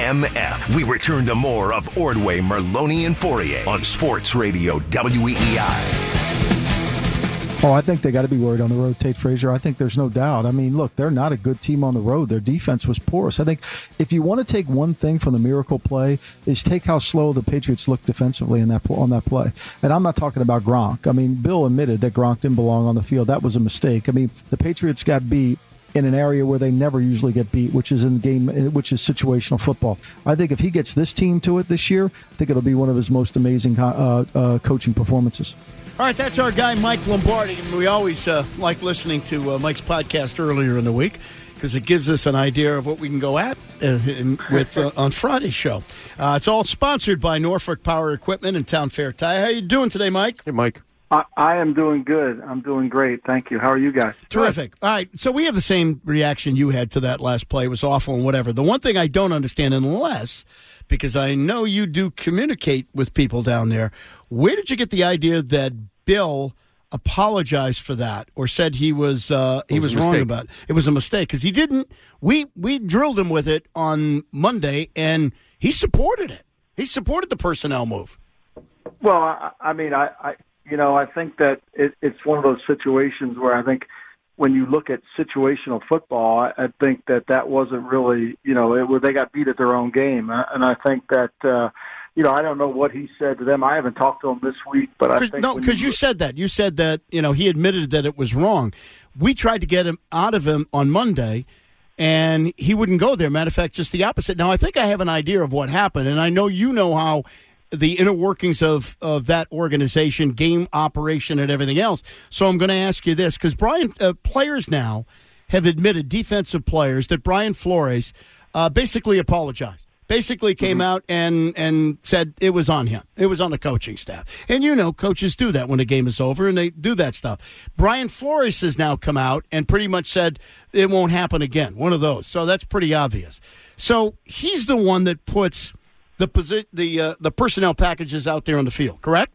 MF. We return to more of Ordway, Merloni, and Fourier on Sports Radio WEEI. Oh, I think they got to be worried on the road, Tate Frazier. I think there's no doubt. I mean, look, they're not a good team on the road. Their defense was porous. I think if you want to take one thing from the miracle play is take how slow the Patriots looked defensively on that play. And I'm not talking about Gronk. I mean, Bill admitted that Gronk didn't belong on the field. That was a mistake. I mean, the Patriots got beat in an area where they never usually get beat, which is in game, which is situational football. I think if he gets this team to it this year, I think it'll be one of his most amazing coaching performances. All right, that's our guy, Mike Lombardi. And we always like listening to Mike's podcast earlier in the week because it gives us an idea of what we can go at with on Friday's show. It's all sponsored by Norfolk Power Equipment and Town Fair Tire. How you doing today, Mike? Hey, Mike. I am doing good. I'm doing great. Thank you. How are you guys? Terrific. All right, so we have the same reaction you had to that last play. It was awful and whatever. The one thing I don't understand, because I know you do communicate with people down there, where did you get the idea that Bill apologized for that or said he was wrong about it? It was a mistake because he didn't. We drilled him with it on Monday, and he supported it. He supported the personnel move. Well, I mean, I think that it's one of those situations where I think when you look at situational football, I think that wasn't really, they got beat at their own game. And I think that, I don't know what he said to them. I haven't talked to him this week, but I think... No, because you said that. You said that, he admitted that it was wrong. We tried to get him out of him on Monday, and he wouldn't go there. Matter of fact, just the opposite. Now, I think I have an idea of what happened, and I know you know how the inner workings of that organization, game operation, and everything else. So I'm going to ask you this, because players now have admitted, defensive players, that Brian Flores basically apologized. Basically came out and said it was on him. It was on the coaching staff. And coaches do that when the game is over, and they do that stuff. Brian Flores has now come out and pretty much said it won't happen again, one of those. So that's pretty obvious. So he's the one that puts the personnel packages out there on the field, correct?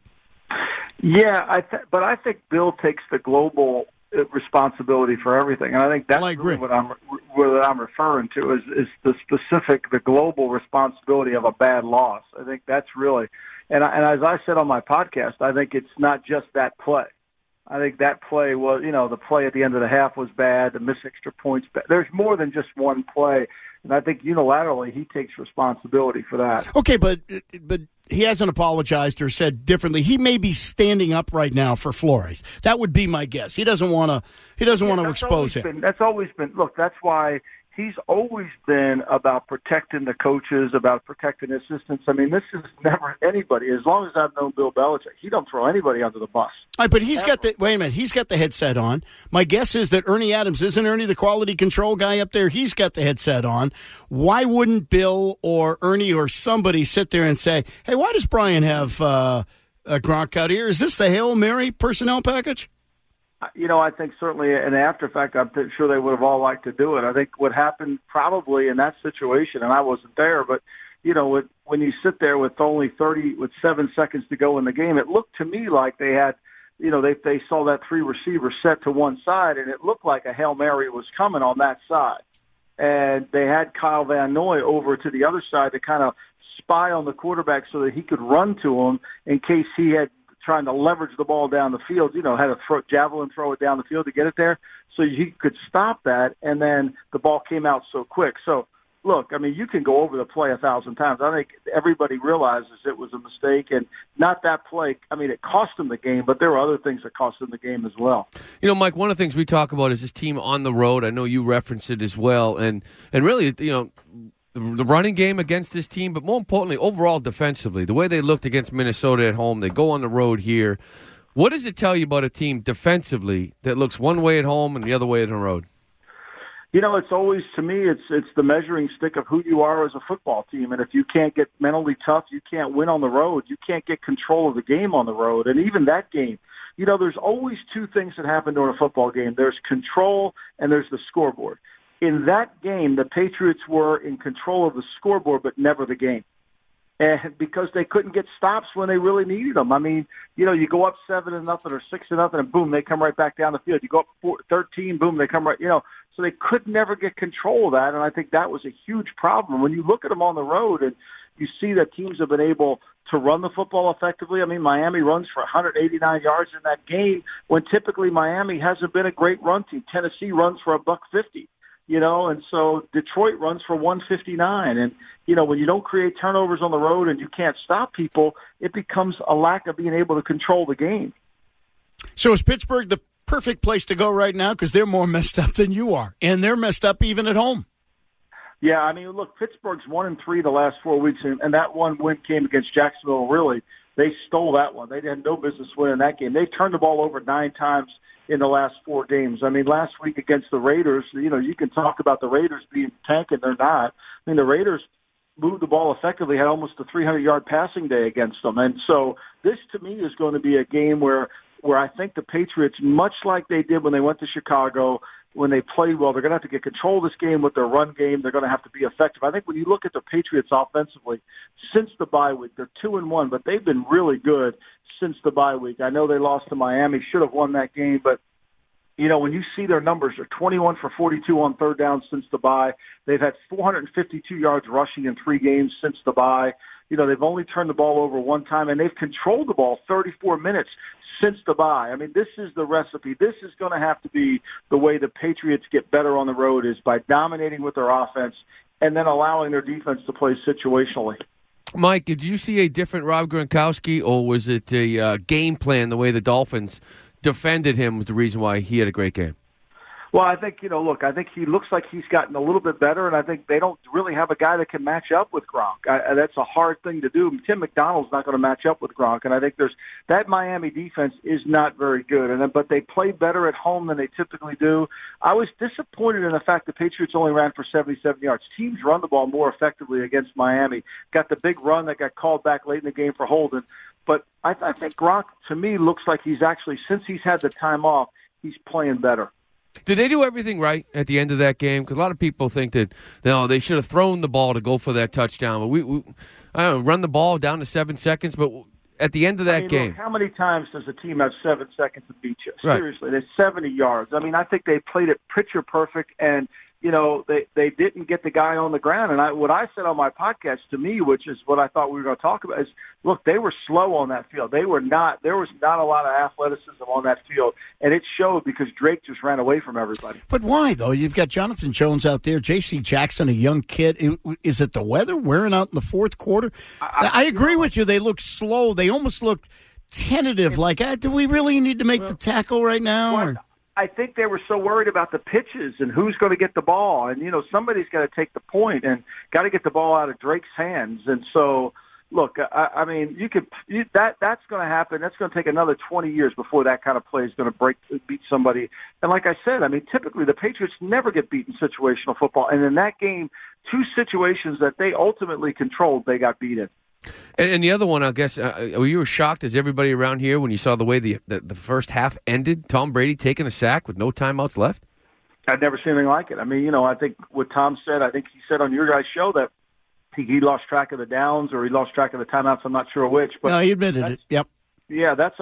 Yeah, but I think Bill takes the global responsibility for everything, and I think that's really what I'm referring to is the global responsibility of a bad loss. I think that's really, and as I said on my podcast, I think it's not just that play. I think that play was, the play at the end of the half was bad, the missed extra points. There's more than just one play. And I think unilaterally he takes responsibility for that. Okay, but he hasn't apologized or said differently. He may be standing up right now for Flores. That would be my guess. He doesn't want to expose him. That's always been. Look, that's why he's always been about protecting the coaches, about protecting assistants. I mean, this is never anybody. As long as I've known Bill Belichick, he don't throw anybody under the bus. All right, but he's got the headset on. My guess is that Ernie Adams, isn't Ernie the quality control guy up there? He's got the headset on. Why wouldn't Bill or Ernie or somebody sit there and say, hey, why does Brian have a Gronk out here? Is this the Hail Mary personnel package? I think certainly in the after fact, I'm sure they would have all liked to do it. I think what happened probably in that situation, and I wasn't there, but, when you sit there with only 7 seconds to go in the game, it looked to me like they had, they saw that three receivers set to one side, and it looked like a Hail Mary was coming on that side. And they had Kyle Van Noy over to the other side to kind of spy on the quarterback so that he could run to him in case he had trying to leverage the ball down the field, had a javelin throw it down the field to get it there. So he could stop that, and then the ball came out so quick. So, look, I mean, you can go over the play 1,000 times. I think everybody realizes it was a mistake, and not that play. I mean, it cost them the game, but there were other things that cost them the game as well. Mike, one of the things we talk about is this team on the road. I know you referenced it as well, and really, the running game against this team, but more importantly, overall defensively, the way they looked against Minnesota at home, they go on the road here. What does it tell you about a team defensively that looks one way at home and the other way on the road? It's always, to me, it's the measuring stick of who you are as a football team. And if you can't get mentally tough, you can't win on the road. You can't get control of the game on the road. And even that game, there's always two things that happen during a football game. There's control and there's the scoreboard. In that game, the Patriots were in control of the scoreboard, but never the game. And because they couldn't get stops when they really needed them. I mean, you go up 7-0 or 6-0, and boom, they come right back down the field. You go up 13, boom, they come right. So they could never get control of that, and I think that was a huge problem. When you look at them on the road and you see that teams have been able to run the football effectively. I mean, Miami runs for 189 yards in that game when typically Miami hasn't been a great run team. Tennessee runs for $150, and so Detroit runs for 159. And, when you don't create turnovers on the road and you can't stop people, it becomes a lack of being able to control the game. So is Pittsburgh the perfect place to go right now? Because they're more messed up than you are, and they're messed up even at home. Yeah, I mean, look, Pittsburgh's 1-3 the last 4 weeks, and that one win came against Jacksonville. Really, they stole that one. They had no business winning that game. They turned the ball over 9 times in the last 4 games. I mean, last week against the Raiders, you can talk about the Raiders being tanking. They're not. I mean, the Raiders moved the ball effectively, had almost a 300-yard passing day against them. And so this, to me, is going to be a game where I think the Patriots, much like they did when they went to Chicago, when they played well, they're going to have to get control of this game with their run game. They're going to have to be effective. I think when you look at the Patriots offensively, since the bye week, they're 2-1, but they've been really good since the bye week. I know they lost to Miami, should have won that game, but when you see their numbers, they're 21 for 42 on third down since the bye. They've had 452 yards rushing in 3 games since the bye. They've only turned the ball over 1 time, and they've controlled the ball 34 minutes since the bye. I mean, this is the recipe. This is going to have to be the way the Patriots get better on the road, is by dominating with their offense and then allowing their defense to play situationally. Mike, did you see a different Rob Gronkowski, or was it a game plan, the way the Dolphins defended him was the reason why he had a great game? Well, I think, I think he looks like he's gotten a little bit better, and I think they don't really have a guy that can match up with Gronk. That's a hard thing to do. Tim McDonald's not going to match up with Gronk, and I think that Miami defense is not very good. But they play better at home than they typically do. I was disappointed in the fact the Patriots only ran for 77 yards. Teams run the ball more effectively against Miami. Got the big run that got called back late in the game for holding. But I think Gronk, to me, looks like he's actually, since he's had the time off, he's playing better. Did they do everything right at the end of that game? Because a lot of people think that they should have thrown the ball to go for that touchdown. But we I don't know, run the ball down to 7 seconds. But at the end of that game, look, how many times does a team have 7 seconds to beat you? Right. Seriously, there's 70 yards. I mean, I think they played it picture perfect, and they didn't get the guy on the ground. And what I said on my podcast, to me, which is what I thought we were going to talk about, is look, they were slow on that field. There was not a lot of athleticism on that field, and it showed because Drake just ran away from everybody. But why, though? You've got Jonathan Jones out there, J.C. Jackson, a young kid. Is it the weather wearing out in the fourth quarter? I agree with you. They look slow. They almost look tentative, like, do we really need to make the tackle right now? I think they were so worried about the pitches and who's going to get the ball. And, somebody's got to take the point and got to get the ball out of Drake's hands. And so, look, I mean, that's going to happen. That's going to take another 20 years before that kind of play is going to beat somebody. And like I said, I mean, typically the Patriots never get beat in situational football. And in that game, 2 situations that they ultimately controlled, they got beat in. And the other one, I guess, were you shocked as everybody around here when you saw the way the first half ended? Tom Brady taking a sack with no timeouts left? I'd never seen anything like it. I mean, I think what Tom said, I think he said on your guys' show that he lost track of the downs or he lost track of the timeouts. I'm not sure which. But no, he admitted it. Yep. Yeah, that's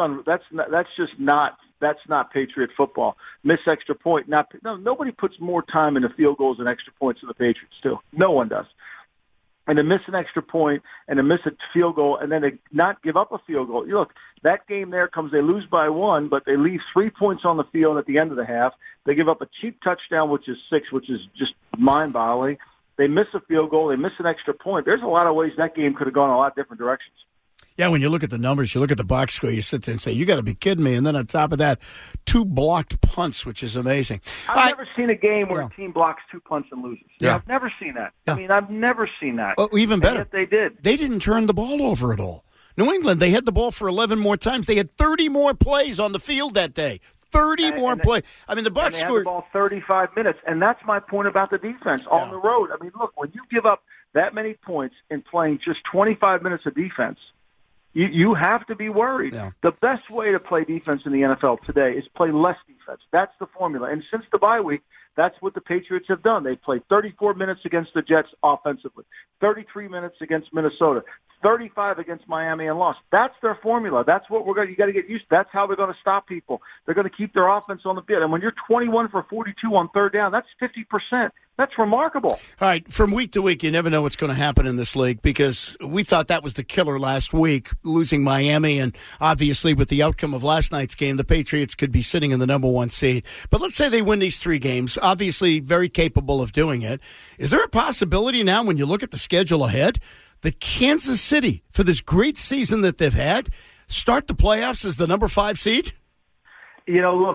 not Patriot football. Miss extra point. Nobody puts more time into field goals and extra points than the Patriots do. No one does. And to miss an extra point and to miss a field goal and then to not give up a field goal. Look, that game there comes, they lose by 1, but they leave 3 points on the field at the end of the half. They give up a cheap touchdown, which is 6, which is just mind-boggling. They miss a field goal. They miss an extra point. There's a lot of ways that game could have gone a lot different directions. Yeah, when you look at the numbers, you look at the box score, you sit there and say, you got to be kidding me. And then on top of that, 2 blocked punts, which is amazing. I've never seen a game where a team blocks 2 punts and loses. Yeah. I've never seen that. Yeah. I mean, I've never seen that. Oh, even better. And yet they did. They didn't turn the ball over at all. New England, they had the ball for 11 more times. They had 30 more plays on the field that day. 30 more plays. I mean, the Bucs scored. They had the ball 35 minutes, and that's my point about the defense on the road. I mean, look, when you give up that many points in playing just 25 minutes of defense, you have to be worried. Yeah. The best way to play defense in the NFL today is play less defense. That's the formula. And since the bye week, That's what the Patriots have done. They've played 34 minutes against the Jets offensively, 33 minutes against Minnesota, 35 against Miami and lost. That's their formula. That's what you got to get used to. That's how they're going to stop people. They're going to keep their offense on the field. And when you're 21 for 42 on third down, that's 50%. That's remarkable. All right, from week to week, you never know what's going to happen in this league because we thought that was the killer last week, losing Miami, and obviously with the outcome of last night's game, the Patriots could be sitting in the number one seed. But let's say they win these 3 games, obviously very capable of doing it. Is there a possibility now when you look at the schedule ahead that Kansas City, for this great season that they've had, start the playoffs as the number 5 seed? Look,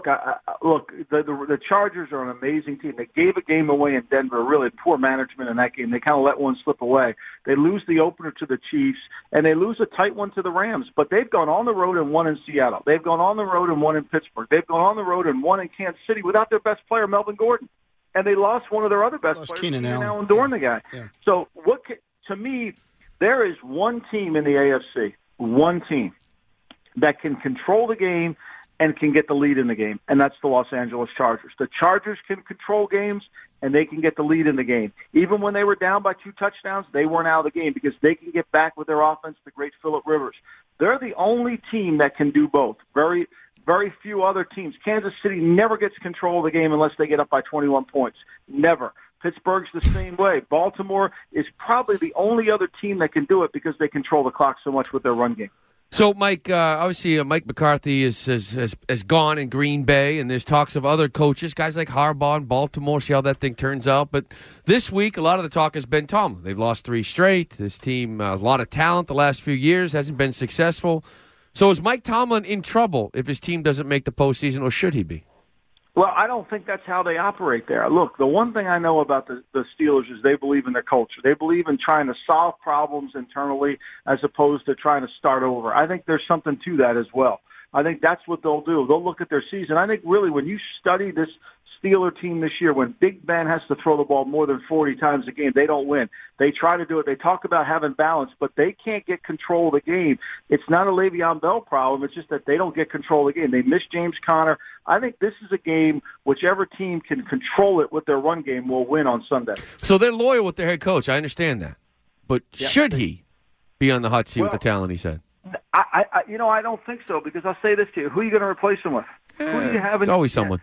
the Chargers are an amazing team. They gave a game away in Denver, really poor management in that game. They kind of let one slip away. They lose the opener to the Chiefs, and they lose a tight one to the Rams. But they've gone on the road and won in Seattle. They've gone on the road and won in Pittsburgh. They've gone on the road and won in Kansas City without their best player, Melvin Gordon. And they lost one of their other best players, Keenan Allen Dorn, the guy. Yeah. So to me, there is one team in the AFC, one team that can control the game and can get the lead in the game, and that's the Los Angeles Chargers. The Chargers can control games, and they can get the lead in the game. Even when they were down by 2 touchdowns, they weren't out of the game because they can get back with their offense, the great Phillip Rivers. They're the only team that can do both. Very, very few other teams. Kansas City never gets control of the game unless they get up by 21 points. Never. Pittsburgh's the same way. Baltimore is probably the only other team that can do it because they control the clock so much with their run game. So, Mike, obviously Mike McCarthy has gone in Green Bay, and there's talks of other coaches, guys like Harbaugh in Baltimore, see how that thing turns out. But this week, a lot of the talk has been Tomlin. They've lost 3 straight. This team has a lot of talent the last few years, hasn't been successful. So is Mike Tomlin in trouble if his team doesn't make the postseason, or should he be? Well, I don't think that's how they operate there. Look, the one thing I know about the Steelers is they believe in their culture. They believe in trying to solve problems internally as opposed to trying to start over. I think there's something to that as well. I think that's what they'll do. They'll look at their season. I think really when you study this Steeler team this year, when Big Ben has to throw the ball more than 40 times a game, they don't win. They try to do it. They talk about having balance, but they can't get control of the game. It's not a Le'Veon Bell problem. It's just that they don't get control of the game. They miss James Conner. I think this is a game whichever team can control it with their run game will win on Sunday. So they're loyal with their head coach. I understand that. But should he be on the hot seat with the talent he said? I don't think so, because I'll say this to you. Who are you going to replace him with? Who do you have? There's always someone.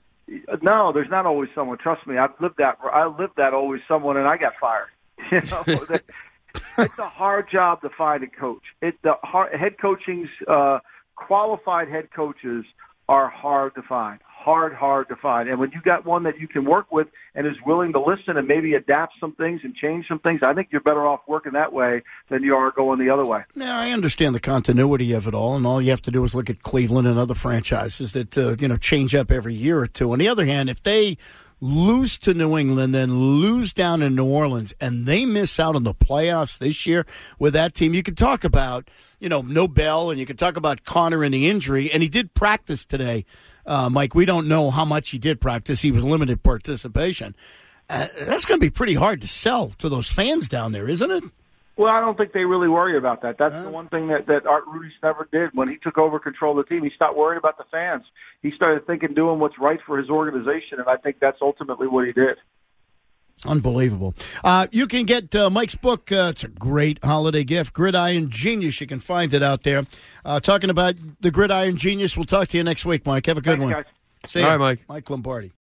No, there's not always someone. Trust me, I lived that always someone, and I got fired. It's a hard job to find a coach. Head coaching's qualified head coaches are hard to find. Hard to find. And when you got one that you can work with and is willing to listen and maybe adapt some things and change some things, I think you're better off working that way than you are going the other way. Now, I understand the continuity of it all, and all you have to do is look at Cleveland and other franchises that change up every year or two. On the other hand, if they lose to New England, then lose down in New Orleans, and they miss out on the playoffs this year with that team, you could talk about, no Bell, and you could talk about Connor and the injury, and he did practice today. Mike, we don't know how much he did practice. He was limited participation. That's going to be pretty hard to sell to those fans down there, isn't it? Well, I don't think they really worry about that. That's the one thing that Art Rooney never did. When he took over control of the team, he stopped worrying about the fans. He started thinking, doing what's right for his organization, and I think that's ultimately what he did. Unbelievable. You can get Mike's book. It's a great holiday gift, Gridiron Genius. You can find it out there. Talking about the Gridiron Genius, we'll talk to you next week, Mike. Have a good one. Guys. See you. All right, Mike. Mike Lombardi.